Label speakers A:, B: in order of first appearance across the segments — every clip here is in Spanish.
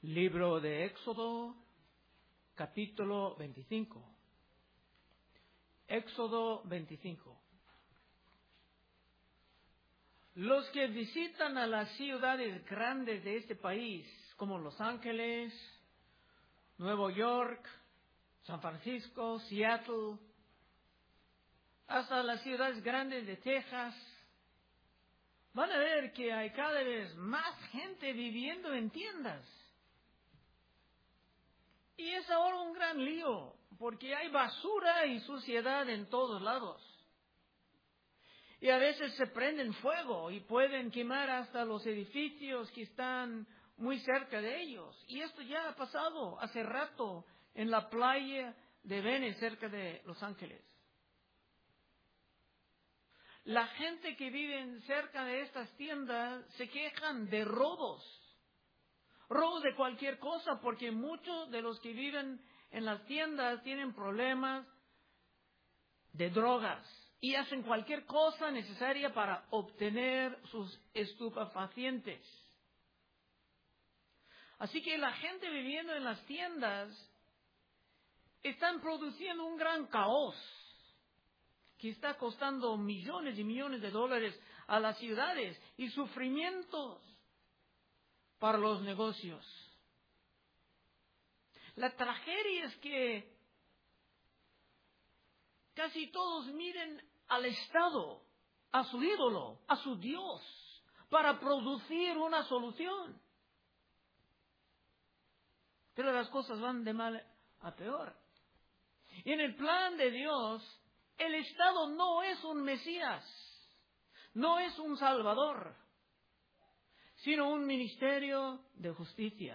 A: Libro de Éxodo, capítulo 25. Éxodo 25. Los que visitan a las ciudades grandes de este país, como Los Ángeles, Nueva York, San Francisco, Seattle, hasta las ciudades grandes de Texas, van a ver que hay cada vez más gente viviendo en tiendas. Y es ahora un gran lío, porque hay basura y suciedad en todos lados. Y a veces se prenden fuego y pueden quemar hasta los edificios que están muy cerca de ellos. Y esto ya ha pasado hace rato en la playa de Venice, cerca de Los Ángeles. La gente que vive cerca de estas tiendas se quejan de robos de cualquier cosa, porque muchos de los que viven en las tiendas tienen problemas de drogas y hacen cualquier cosa necesaria para obtener sus estupefacientes. Así que la gente viviendo en las tiendas están produciendo un gran caos que está costando millones y millones de dólares a las ciudades y sufrimientos para los negocios. La tragedia es que casi todos miren al Estado, a su ídolo, a su Dios, para producir una solución. Pero las cosas van de mal a peor. Y en el plan de Dios, el Estado no es un Mesías, no es un Salvador, sino un ministerio de justicia.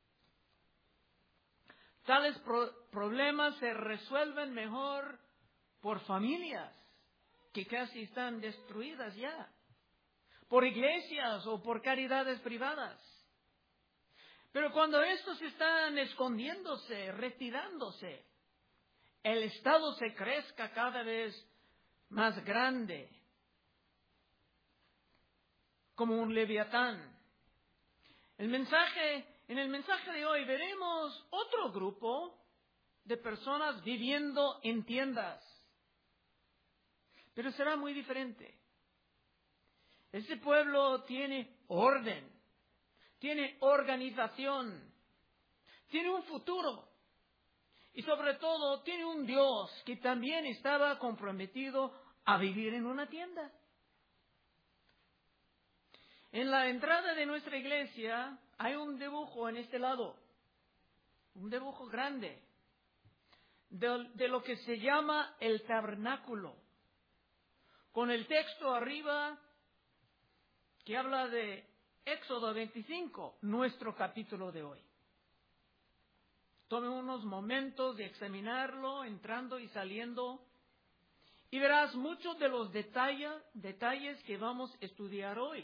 A: Tales problemas se resuelven mejor por familias que casi están destruidas ya, por iglesias o por caridades privadas. Pero cuando estos están escondiéndose, retirándose, el Estado se crezca cada vez más grande, como un leviatán. En el mensaje de hoy veremos otro grupo de personas viviendo en tiendas, pero será muy diferente. Este pueblo tiene orden, tiene organización, tiene un futuro y sobre todo tiene un Dios que también estaba comprometido a vivir en una tienda. En la entrada de nuestra iglesia hay un dibujo en este lado, un dibujo grande, de lo que se llama el tabernáculo, con el texto arriba que habla de Éxodo 25, nuestro capítulo de hoy. Tome unos momentos de examinarlo, entrando y saliendo, y verás muchos de los detalles que vamos a estudiar hoy.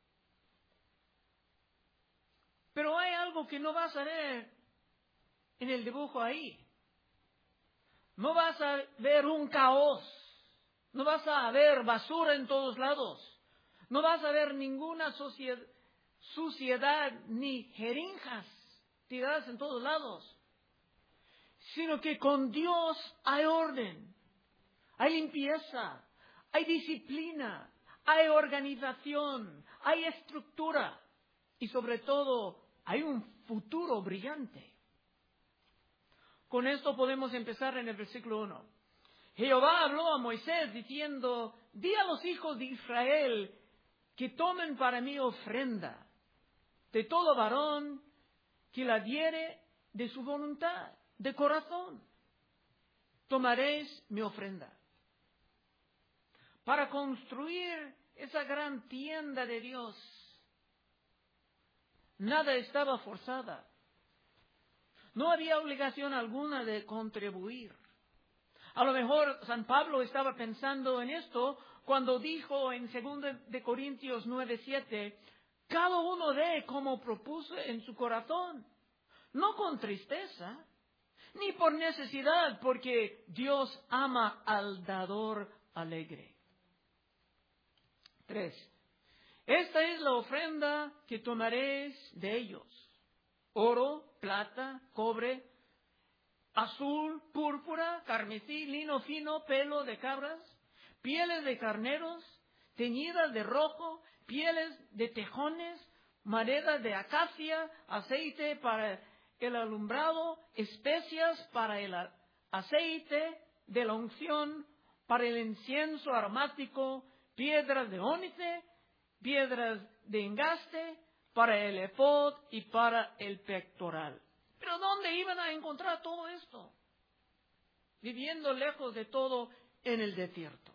A: Pero hay algo que no vas a ver en el dibujo ahí. No vas a ver un caos. No vas a ver basura en todos lados. No vas a ver ninguna suciedad ni jeringas tiradas en todos lados. Sino que con Dios hay orden, hay limpieza, hay disciplina, hay organización, hay estructura y sobre todo hay un futuro brillante. Con esto podemos empezar en el versículo 1. Jehová habló a Moisés diciendo: di a los hijos de Israel que tomen para mí ofrenda de todo varón que la diere de su voluntad, de corazón. Tomaréis mi ofrenda. Para construir esa gran tienda de Dios, nada estaba forzada. No había obligación alguna de contribuir. A lo mejor San Pablo estaba pensando en esto cuando dijo en 2 de Corintios 9:7, cada uno dé como propuso en su corazón, no con tristeza, ni por necesidad, porque Dios ama al dador alegre. 3. Esta es la ofrenda que tomaréis de ellos. oro, plata, cobre, azul, púrpura, carmesí, lino fino, pelo de cabras, pieles de carneros, teñidas de rojo, pieles de tejones, madera de acacia, aceite para el alumbrado, especias para el aceite de la unción, para el incienso aromático, piedras de ónice, piedras de engaste, para el efod y para el pectoral. ¿Pero dónde iban a encontrar todo esto? Viviendo lejos de todo en el desierto.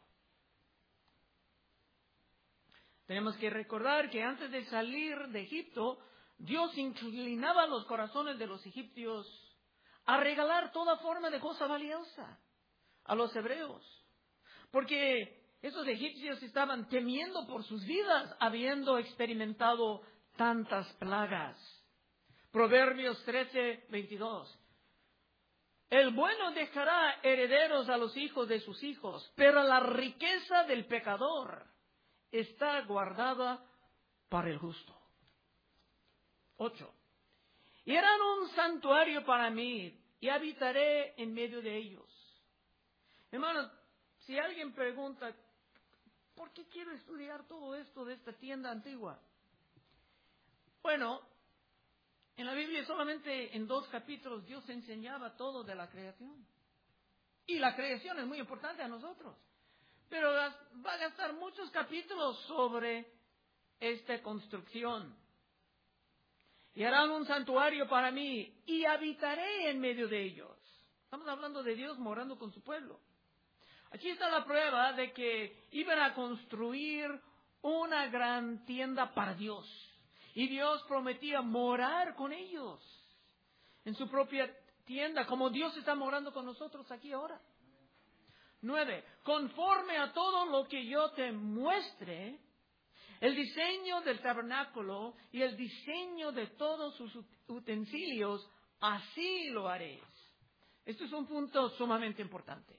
A: Tenemos que recordar que antes de salir de Egipto, Dios inclinaba los corazones de los egipcios a regalar toda forma de cosa valiosa a los hebreos. Porque esos egipcios estaban temiendo por sus vidas, habiendo experimentado tantas plagas. Proverbios 13:22. El bueno dejará herederos a los hijos de sus hijos, pero la riqueza del pecador está guardada para el justo. 8. Y harán un santuario para mí, y habitaré en medio de ellos. Hermanos, si alguien pregunta, ¿por qué quiero estudiar todo esto de esta tienda antigua? Bueno, en la Biblia solamente en 2 capítulos Dios enseñaba todo de la creación. Y la creación es muy importante a nosotros. Pero va a gastar muchos capítulos sobre esta construcción. Y harán un santuario para mí y habitaré en medio de ellos. Estamos hablando de Dios morando con su pueblo. Aquí está la prueba de que iban a construir una gran tienda para Dios. Y Dios prometía morar con ellos en su propia tienda, como Dios está morando con nosotros aquí ahora. 9. Conforme a todo lo que yo te muestre, el diseño del tabernáculo y el diseño de todos sus utensilios, así lo haréis. Esto es un punto sumamente importante.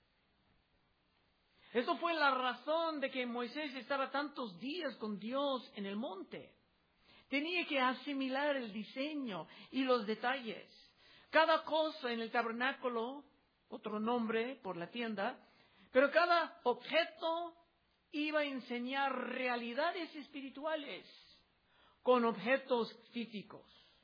A: Eso fue la razón de que Moisés estaba tantos días con Dios en el monte. Tenía que asimilar el diseño y los detalles. Cada cosa en el tabernáculo, otro nombre por la tienda, pero cada objeto iba a enseñar realidades espirituales con objetos físicos.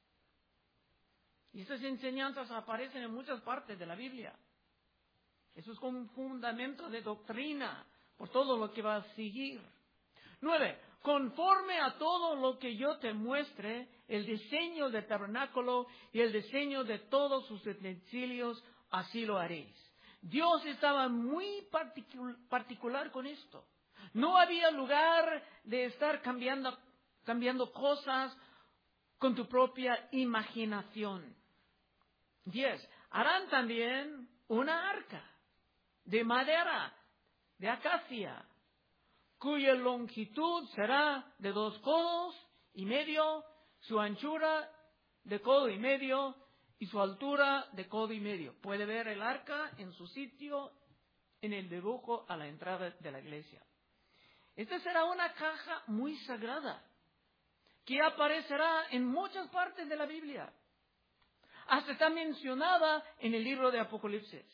A: Y estas enseñanzas aparecen en muchas partes de la Biblia. Eso es como un fundamento de doctrina por todo lo que va a seguir. 9. Conforme a todo lo que yo te muestre, el diseño del tabernáculo y el diseño de todos sus utensilios, así lo haréis. Dios estaba muy particular con esto. No había lugar de estar cambiando cosas con tu propia imaginación. 10. Harán también una arca de madera, de acacia, cuya longitud será de 2 codos y medio, su anchura de codo y medio y su altura de codo y medio. Puede ver el arca en su sitio en el dibujo a la entrada de la iglesia. Esta será una caja muy sagrada que aparecerá en muchas partes de la Biblia. Hasta está mencionada en el libro de Apocalipsis.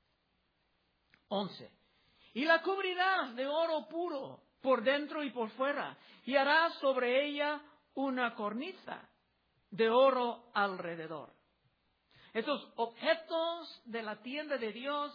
A: 11. Y la cubrirás de oro puro por dentro y por fuera, y harás sobre ella una cornisa de oro alrededor. Estos objetos de la tienda de Dios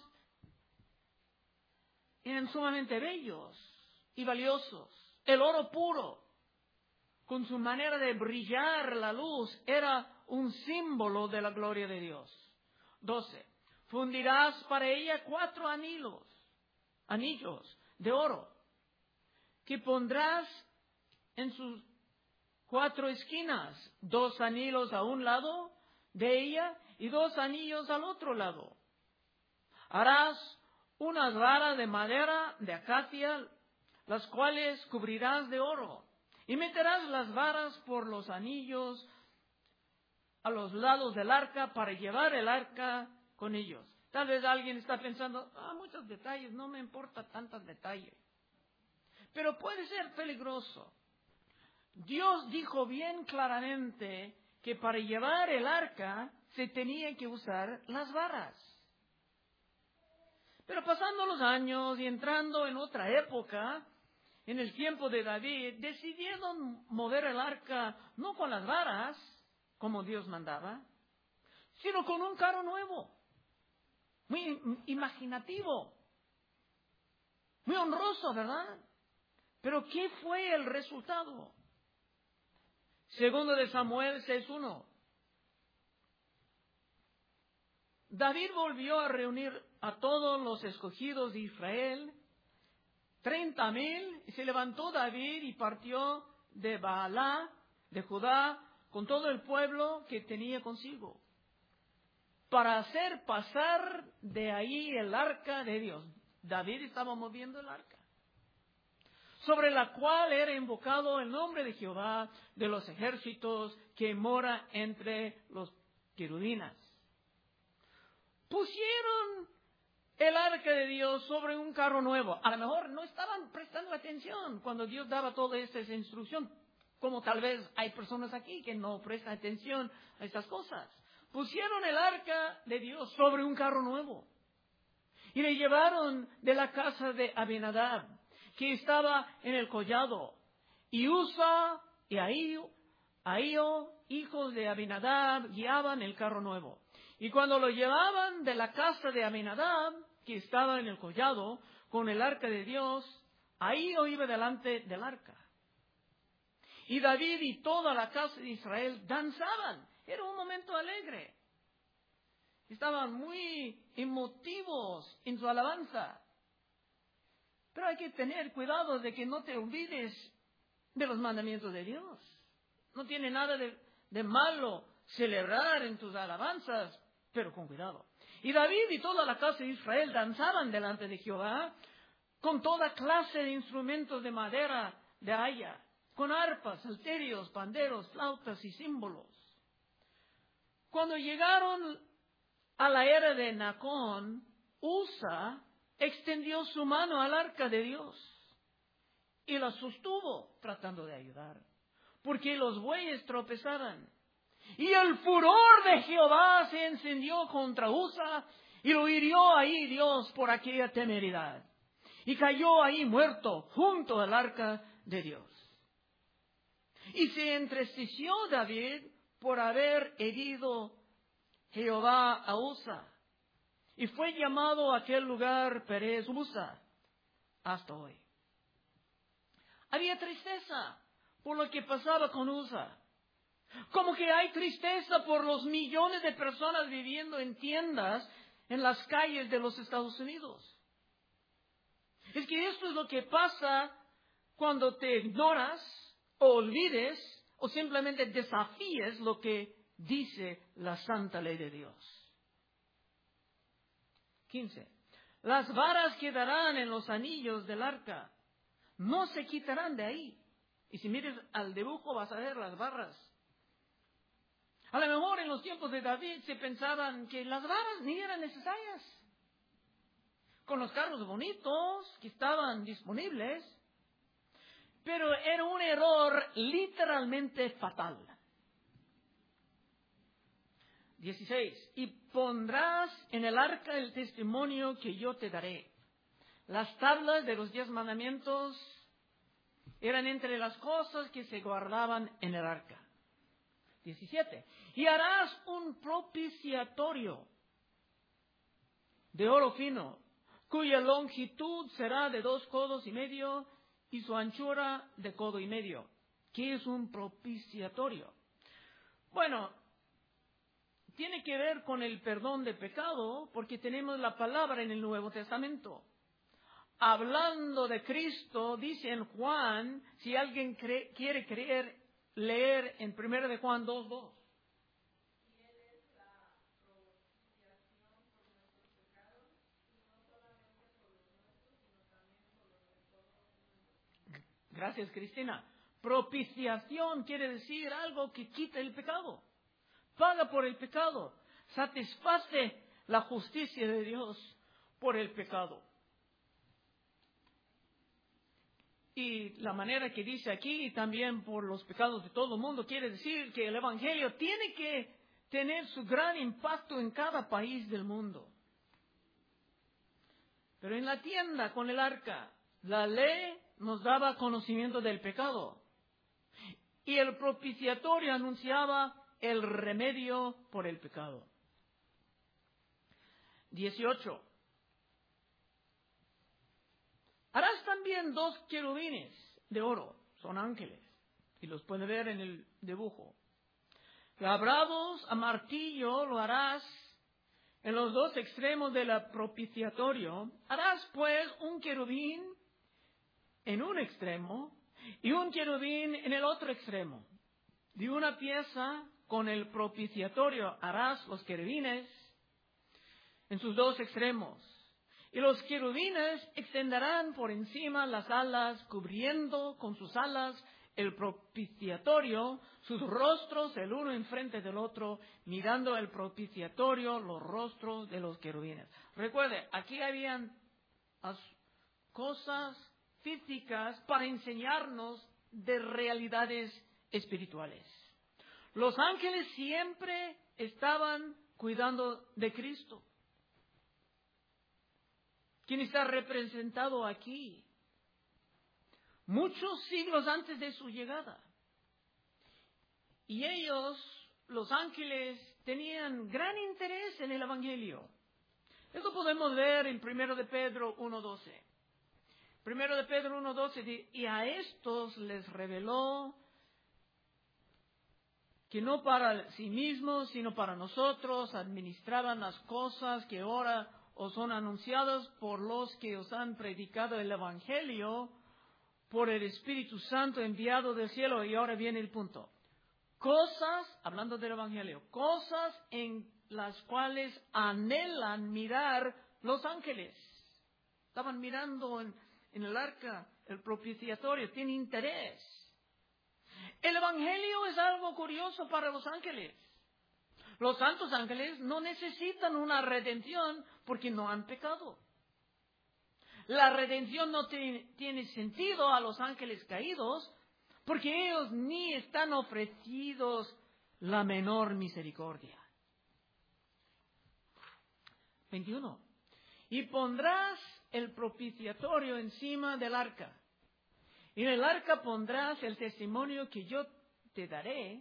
A: eran sumamente bellos y valiosos. El oro puro, con su manera de brillar la luz, era un símbolo de la gloria de Dios. 12. Fundirás para ella 4 anillos de oro, que pondrás en sus 4 esquinas, 2 anillos a un lado de ella y 2 anillos al otro lado. Harás unas varas de madera de acacia, las cuales cubrirás de oro, y meterás las varas por los anillos a los lados del arca para llevar el arca con ellos. Tal vez alguien está pensando, muchos detalles, no me importa tantos detalles. Pero puede ser peligroso. Dios dijo bien claramente que para llevar el arca se tenían que usar las varas. Pero pasando los años y entrando en otra época, en el tiempo de David, decidieron mover el arca no con las varas, como Dios mandaba, sino con un carro nuevo, muy imaginativo, muy honroso, ¿verdad? Pero ¿qué fue el resultado? Segundo de Samuel 6:1. David volvió a reunir a todos los escogidos de Israel, 30,000, y se levantó David y partió de Baalá, de Judá, con todo el pueblo que tenía consigo, para hacer pasar de ahí el arca de Dios. David estaba moviendo el arca, sobre la cual era invocado el nombre de Jehová de los ejércitos, que mora entre los querubinas. Pusieron el arca de Dios sobre un carro nuevo. A lo mejor no estaban prestando atención cuando Dios daba toda esta instrucción, como tal vez hay personas aquí que no prestan atención a estas cosas. Pusieron el arca de Dios sobre un carro nuevo y le llevaron de la casa de Abinadab, que estaba en el collado, y Usa y Ahío, hijos de Abinadab, guiaban el carro nuevo. Y cuando lo llevaban de la casa de Abinadab, que estaba en el collado, con el arca de Dios, Ahío iba delante del arca. Y David y toda la casa de Israel danzaban. Era un momento alegre. Estaban muy emotivos en su alabanza. Pero hay que tener cuidado de que no te olvides de los mandamientos de Dios. No tiene nada de malo celebrar en tus alabanzas, pero con cuidado. Y David y toda la casa de Israel danzaban delante de Jehová con toda clase de instrumentos de madera de haya, con arpas, salterios, panderos, flautas y címbalos. Cuando llegaron a la era de Nacón, Usa extendió su mano al arca de Dios y la sostuvo tratando de ayudar, porque los bueyes tropezaban. Y el furor de Jehová se encendió contra Usa y lo hirió ahí Dios por aquella temeridad. Y cayó ahí muerto junto al arca de Dios. Y se entristeció David por haber herido Jehová a Usa. Y fue llamado a aquel lugar Perez Usa hasta hoy. Había tristeza por lo que pasaba con Usa. Como que hay tristeza por los millones de personas viviendo en tiendas en las calles de los Estados Unidos. Es que esto es lo que pasa cuando te ignoras o olvides o simplemente desafíes lo que dice la santa ley de Dios. 15. Las varas quedarán en los anillos del arca, no se quitarán de ahí. Y si mires al dibujo vas a ver las barras. A lo mejor en los tiempos de David se pensaban que las varas ni eran necesarias. Con los carros bonitos que estaban disponibles. Pero era un error literalmente fatal. 16. Y pondrás en el arca el testimonio que yo te daré. Las tablas de los 10 mandamientos eran entre las cosas que se guardaban en el arca. 17. Y harás un propiciatorio de oro fino, cuya longitud será de 2 codos y medio y su anchura de codo y medio. ¿Qué es un propiciatorio? Bueno, tiene que ver con el perdón de pecado, porque tenemos la palabra en el Nuevo Testamento. Hablando de Cristo, dice en Juan, si alguien quiere leer en 1 de Juan 2:2.
B: Y Él es la propiciación por nuestros pecados, y no solamente por los nuestros, sino también por los de todos.
A: Gracias, Cristina. Propiciación quiere decir algo que quita el pecado. Paga por el pecado. Satisface la justicia de Dios por el pecado. y la manera que dice aquí, también por los pecados de todo el mundo, quiere decir que el Evangelio tiene que tener su gran impacto en cada país del mundo. Pero en la tienda con el arca, la ley nos daba conocimiento del pecado. Y el propiciatorio anunciaba el remedio por el pecado. 18. Harás también 2 querubines de oro, son ángeles, y los puede ver en el dibujo. Labrados a martillo lo harás en los 2 extremos del propiciatorio. Harás pues un querubín en un extremo y un querubín en el otro extremo. De una pieza con el propiciatorio harás los querubines en sus 2 extremos. Y los querubines extenderán por encima las alas, cubriendo con sus alas el propiciatorio, sus rostros el uno enfrente del otro, mirando el propiciatorio, los rostros de los querubines. Recuerde, aquí habían cosas físicas para enseñarnos de realidades espirituales. Los ángeles siempre estaban cuidando de Cristo, quien está representado aquí muchos siglos antes de su llegada. Y ellos, los ángeles, tenían gran interés en el Evangelio. Esto podemos ver en 1 de Pedro 1:12. 1 de Pedro 1:12 dice, y a estos les reveló que no para sí mismos, sino para nosotros, administraban las cosas que ahora os son anunciadas por los que os han predicado el Evangelio, por el Espíritu Santo enviado del cielo. Y ahora viene el punto. Cosas, hablando del Evangelio, cosas en las cuales anhelan mirar los ángeles. Estaban mirando en el arca, el propiciatorio, tiene interés. El Evangelio es algo curioso para los ángeles. Los santos ángeles no necesitan una redención porque no han pecado. La redención no tiene sentido a los ángeles caídos porque ellos ni están ofrecidos la menor misericordia. 21. Y pondrás el propiciatorio encima del arca. Y en el arca pondrás el testimonio que yo te daré.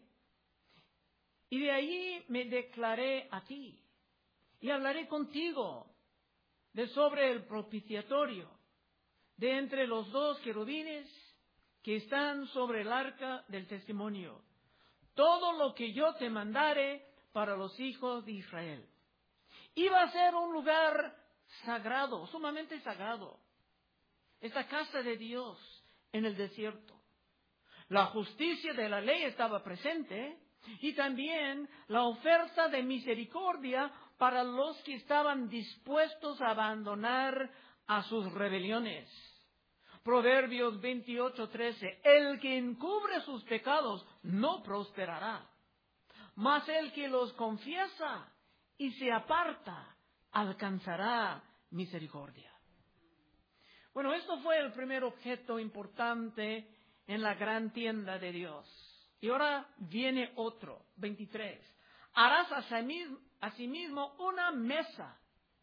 A: Y de allí me declaré a ti. Y hablaré contigo de sobre el propiciatorio, de entre los 2 querubines que están sobre el arca del testimonio. Todo lo que yo te mandare para los hijos de Israel. Iba a ser un lugar sagrado, sumamente sagrado. Esta casa de Dios en el desierto. La justicia de la ley estaba presente y también la oferta de misericordia para los que estaban dispuestos a abandonar a sus rebeliones. Proverbios 28:13. El que encubre sus pecados no prosperará, mas el que los confiesa y se aparta alcanzará misericordia. Bueno, esto fue el primer objeto importante en la gran tienda de Dios. Y ahora viene otro, 23. Harás asimismo una mesa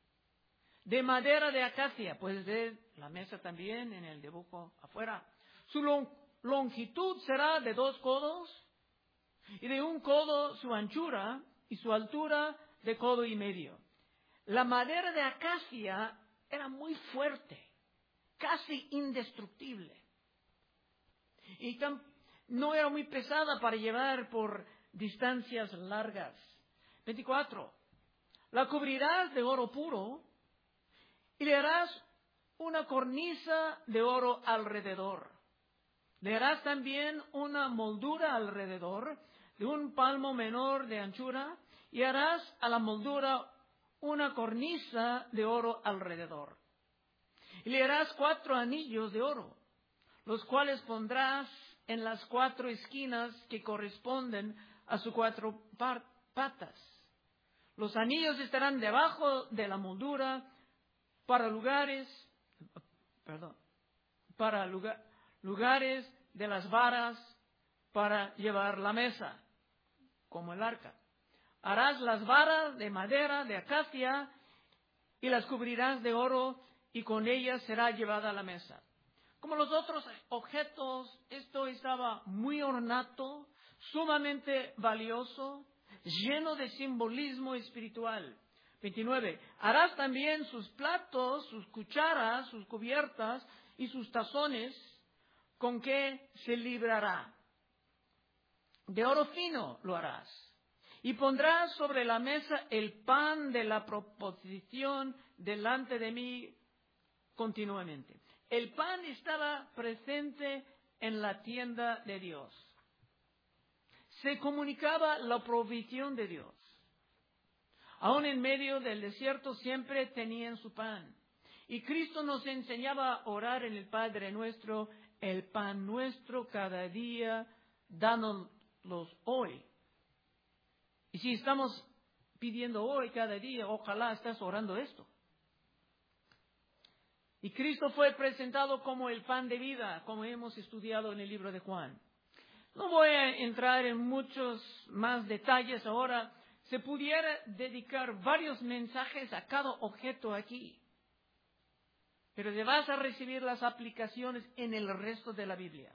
A: de madera de acacia. Puedes ver la mesa también en el dibujo afuera. Su longitud será de 2 codos y de 1 codo su anchura y su altura de codo y medio. La madera de acacia era muy fuerte, casi indestructible. Y no era muy pesada para llevar por distancias largas. 24. La cubrirás de oro puro y le harás una cornisa de oro alrededor. Le harás también una moldura alrededor de 1 palmo menor de anchura y harás a la moldura una cornisa de oro alrededor. Y le harás 4 anillos de oro, los cuales pondrás en las 4 esquinas que corresponden a sus 4 patas. Los anillos estarán debajo de la moldura para lugares de las varas para llevar la mesa, como el arca. Harás las varas de madera de acacia y las cubrirás de oro, y con ellas será llevada la mesa. Como los otros objetos, esto estaba muy ornato, sumamente valioso, lleno de simbolismo espiritual. 29. Harás también sus platos, sus cucharas, sus cubiertas y sus tazones, con que se librará. De oro fino lo harás. Y pondrás sobre la mesa el pan de la proposición delante de mí continuamente. El pan estaba presente en la tienda de Dios. Se comunicaba la provisión de Dios. Aún en medio del desierto siempre tenían su pan. Y Cristo nos enseñaba a orar en el Padre nuestro: el pan nuestro cada día, dánoslos hoy. Y si estamos pidiendo hoy cada día, ojalá estás orando esto. Y Cristo fue presentado como el pan de vida, como hemos estudiado en el libro de Juan. No voy a entrar en muchos más detalles ahora. Se pudiera dedicar varios mensajes a cada objeto aquí. Pero te vas a recibir las aplicaciones en el resto de la Biblia.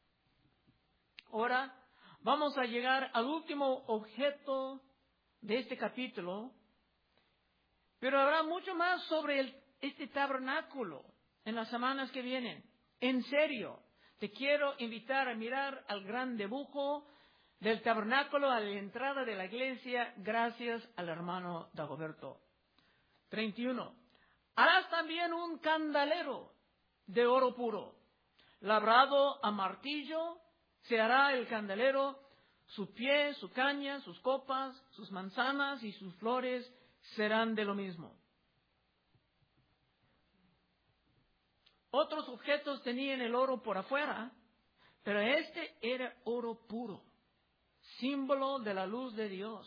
A: Ahora vamos a llegar al último objeto de este capítulo. Pero habrá mucho más sobre este tabernáculo en las semanas que vienen. En serio, te quiero invitar a mirar al gran dibujo del tabernáculo a la entrada de la iglesia, gracias al hermano Dagoberto. 31. Harás también un candelero de oro puro, labrado a martillo. Se hará el candelero, su pie, su caña, sus copas, sus manzanas y sus flores serán de lo mismo. Otros objetos tenían el oro por afuera, pero este era oro puro, símbolo de la luz de Dios.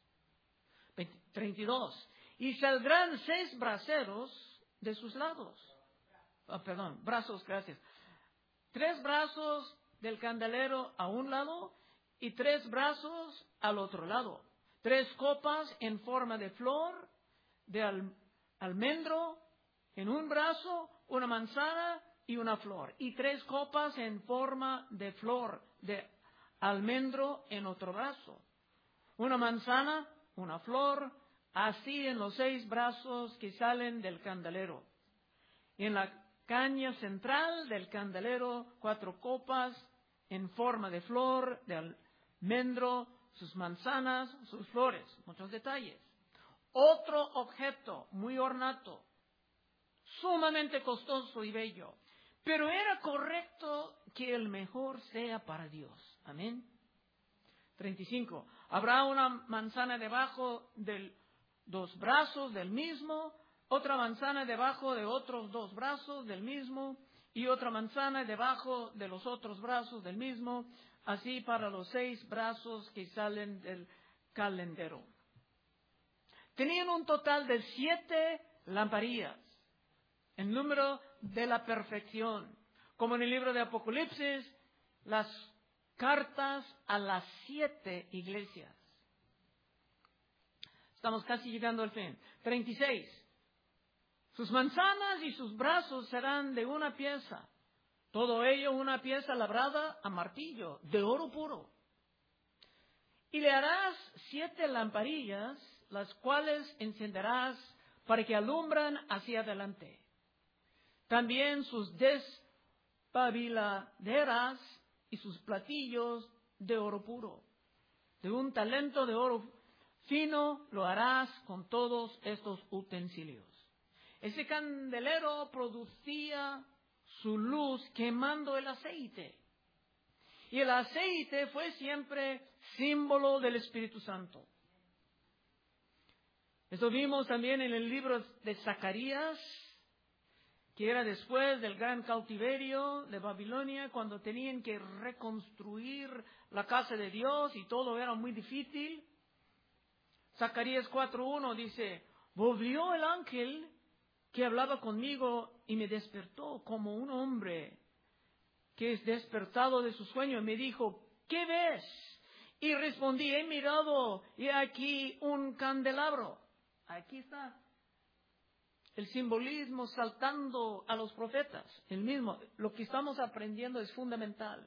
A: 32. Y saldrán 6 braseros de sus lados. Brazos, gracias. 3 brazos del candelero a un lado y 3 brazos al otro lado. 3 copas en forma de flor de almendro en un brazo, una manzana y una flor. Y 3 copas en forma de flor de almendro en otro brazo. Una manzana, una flor, así en los 6 brazos que salen del candelero. En la caña central del candelero, 4 copas en forma de flor de almendro, sus manzanas, sus flores, muchos detalles. Otro objeto muy ornato, sumamente costoso y bello, pero era correcto que el mejor sea para Dios. Amén. 35. Habrá una manzana debajo de 2 brazos del mismo, otra manzana debajo de otros 2 brazos del mismo, y otra manzana debajo de los otros brazos del mismo, así para los 6 brazos que salen del candelero. Tenían un total de 7 lamparillas, el número de la perfección, como en el libro de Apocalipsis, las cartas a las 7 iglesias. Estamos casi llegando al fin. 36. Sus manzanas y sus brazos serán de una pieza, todo ello una pieza labrada a martillo, de oro puro. Y le harás 7 lamparillas, las cuales encenderás para que alumbran hacia adelante. También sus despabiladeras y sus platillos de oro puro. De un talento de oro fino lo harás con todos estos utensilios. Ese candelero producía su luz quemando el aceite. Y el aceite fue siempre símbolo del Espíritu Santo. Esto vimos también en el libro de Zacarías, que era después del gran cautiverio de Babilonia, cuando tenían que reconstruir la casa de Dios y todo era muy difícil. Zacarías 4:1 dice: volvió el ángel que hablaba conmigo y me despertó como un hombre que es despertado de su sueño, me dijo, ¿qué ves? Y respondí, he mirado y aquí un candelabro. Aquí está el simbolismo saltando a los profetas. El mismo, lo que estamos aprendiendo es fundamental.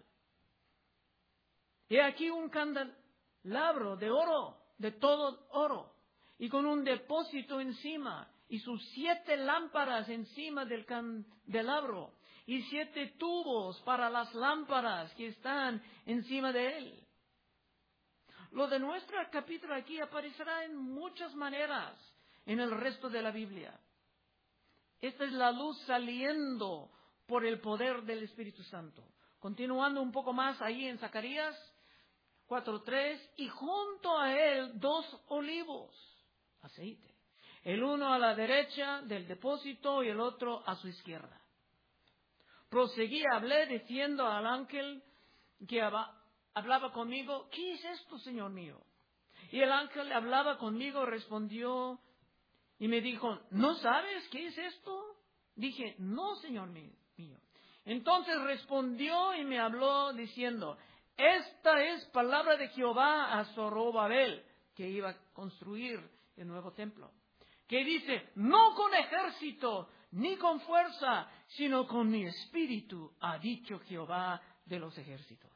A: Y aquí un candelabro de oro, de todo oro, y con un depósito encima, y sus 7 lámparas encima del candelabro, y 7 tubos para las lámparas que están encima de él. Lo de nuestro capítulo aquí aparecerá en muchas maneras en el resto de la Biblia. Esta es la luz saliendo por el poder del Espíritu Santo. Continuando un poco más ahí en Zacarías 4:3, y junto a él 2 olivos, aceite. El uno a la derecha del depósito y el otro a su izquierda. Proseguí, hablé diciendo al ángel que hablaba conmigo, ¿qué es esto, Señor mío? Y el ángel hablaba conmigo, respondió y me dijo, ¿no sabes qué es esto? Dije, no, Señor mío. Entonces respondió y me habló diciendo, esta es palabra de Jehová a Zorobabel, que iba a construir el nuevo templo, que dice, no con ejército ni con fuerza, sino con mi espíritu, ha dicho Jehová de los ejércitos.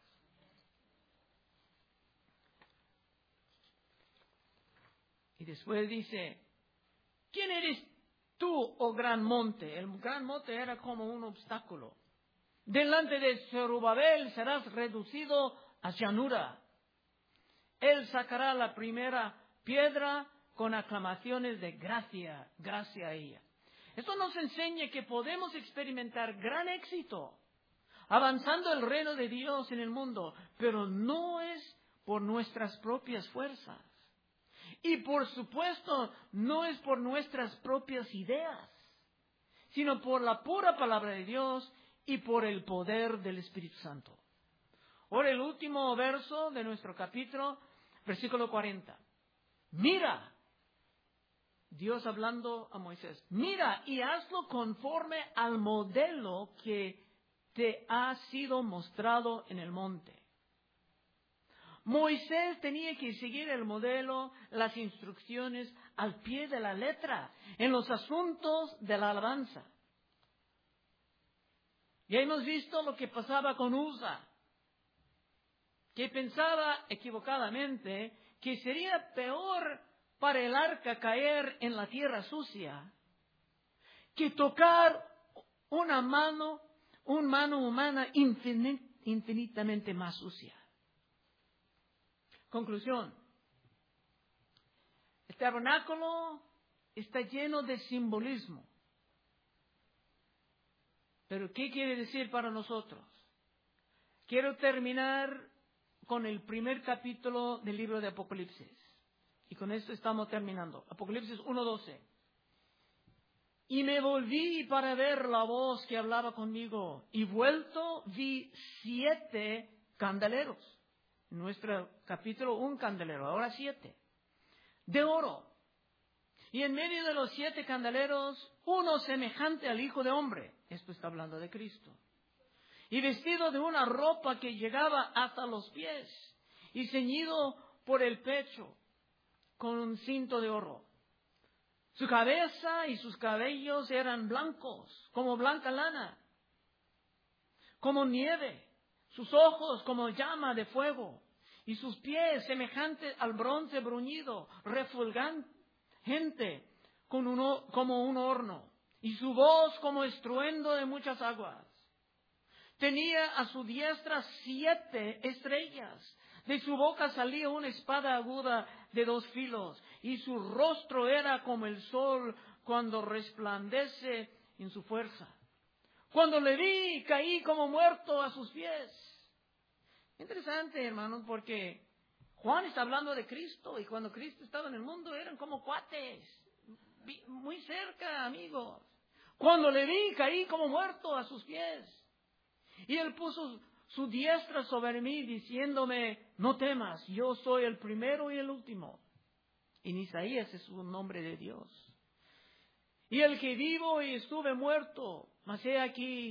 A: Y después dice, ¿quién eres tú, oh gran monte? El gran monte era como un obstáculo. Delante de Zorobabel serás reducido a llanura. Él sacará la primera piedra con aclamaciones de gracia, gracia a ella. Esto nos enseña que podemos experimentar gran éxito avanzando el reino de Dios en el mundo, pero no es por nuestras propias fuerzas. Y por supuesto, no es por nuestras propias ideas, sino por la pura palabra de Dios y por el poder del Espíritu Santo. Ahora el último verso de nuestro capítulo, versículo 40. Mira, Dios hablando a Moisés, mira y hazlo conforme al modelo que te ha sido mostrado en el monte. Moisés tenía que seguir el modelo, las instrucciones al pie de la letra en los asuntos de la alabanza. Ya hemos visto lo que pasaba con Uza, que pensaba equivocadamente que sería peor para el arca caer en la tierra sucia que tocar una mano humana infinitamente más sucia. Conclusión. El tabernáculo está lleno de simbolismo. Pero ¿qué quiere decir para nosotros? Quiero terminar con el primer capítulo del libro de Apocalipsis. Y con esto estamos terminando. Apocalipsis 1:12. Y me volví para ver la voz que hablaba conmigo. Y vuelto vi 7 candeleros. En nuestro capítulo, un candelero, ahora 7. De oro. Y en medio de los 7 candeleros, uno semejante al Hijo de Hombre. Esto está hablando de Cristo. Y vestido de una ropa que llegaba hasta los pies. Y ceñido por el pecho con un cinto de oro. Su cabeza y sus cabellos eran blancos, como blanca lana, como nieve. Sus ojos como llama de fuego. Y sus pies semejantes al bronce bruñido, refulgente como un horno. Y su voz como estruendo de muchas aguas. Tenía a su diestra 7 estrellas. De su boca salía una espada aguda de 2 filos. Y su rostro era como el sol cuando resplandece en su fuerza. Cuando le vi, caí como muerto a sus pies. Interesante, hermanos, porque Juan está hablando de Cristo. Y cuando Cristo estaba en el mundo eran como cuates. Muy cerca, amigos. Cuando le vi, caí como muerto a sus pies. Y él puso su diestra sobre mí, diciéndome, no temas, yo soy el primero y el último. En Isaías es un nombre de Dios. Y el que vivo y estuve muerto, mas he aquí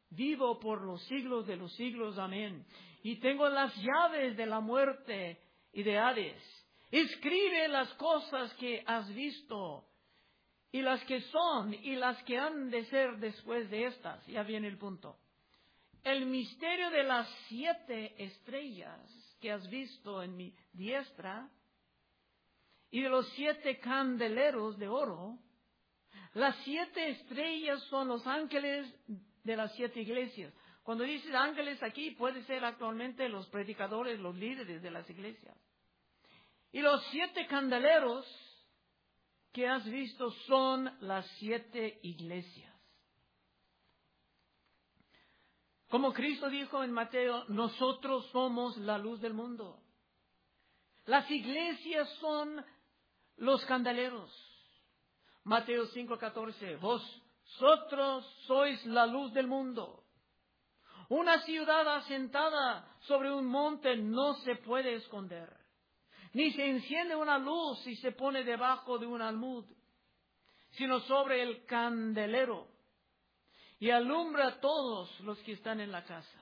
A: vivo por los siglos de los siglos, amén. Y tengo las llaves de la muerte y de Hades. Escribe las cosas que has visto, y las que son, y las que han de ser después de estas. Ya viene el punto. El misterio de las 7 estrellas que has visto en mi diestra, y de los 7 candeleros de oro. Las 7 estrellas son los ángeles de las 7 iglesias. Cuando dices ángeles aquí, puede ser actualmente los predicadores, los líderes de las iglesias. Y los 7 candeleros que has visto son las 7 iglesias. Como Cristo dijo en Mateo, nosotros somos la luz del mundo. Las iglesias son los candeleros. Mateo 5:14, vosotros sois la luz del mundo. Una ciudad asentada sobre un monte no se puede esconder, ni se enciende una luz y se pone debajo de un almud, sino sobre el candelero, y alumbra a todos los que están en la casa.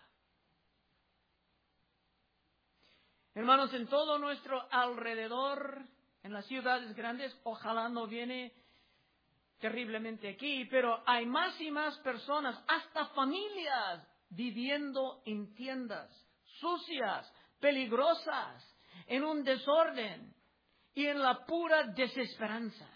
A: Hermanos, en todo nuestro alrededor, en las ciudades grandes, ojalá no viene terriblemente aquí, pero hay más y más personas, hasta familias, viviendo en tiendas sucias, peligrosas, en un desorden y en la pura desesperanza.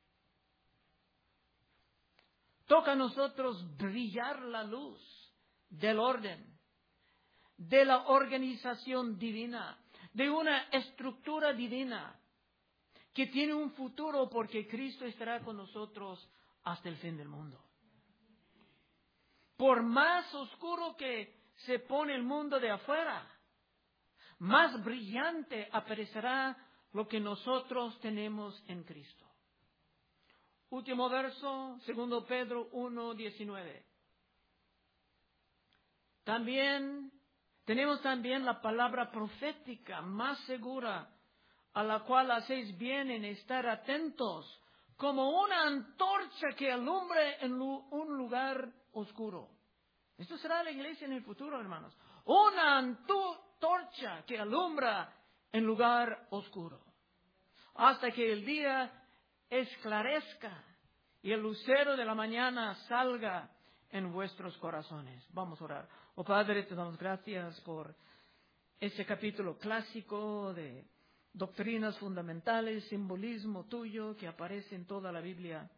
A: Toca a nosotros brillar la luz del orden, de la organización divina, de una estructura divina que tiene un futuro porque Cristo estará con nosotros hasta el fin del mundo. Por más oscuro que se pone el mundo de afuera, más brillante aparecerá lo que nosotros tenemos en Cristo. Último verso, 2 Pedro 1:19. Tenemos también la palabra profética más segura, a la cual hacéis bien en estar atentos, como una antorcha que alumbre en un lugar oscuro. Esto será la iglesia en el futuro, hermanos. Una antorcha que alumbra en lugar oscuro, hasta que el día esclarezca y el lucero de la mañana salga en vuestros corazones. Vamos a orar. Oh Padre, te damos gracias por este capítulo clásico de doctrinas fundamentales, simbolismo tuyo que aparece en toda la Biblia.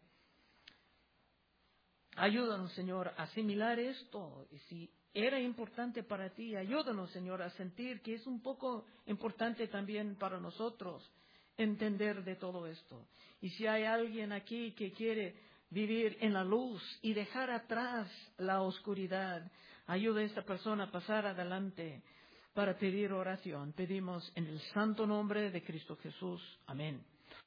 A: Ayúdanos, Señor, a asimilar esto. Y si era importante para ti, ayúdanos, Señor, a sentir que es un poco importante también para nosotros entender de todo esto. Y si hay alguien aquí que quiere vivir en la luz y dejar atrás la oscuridad, ayuda a esta persona a pasar adelante para pedir oración. Pedimos en el santo nombre de Cristo Jesús. Amén.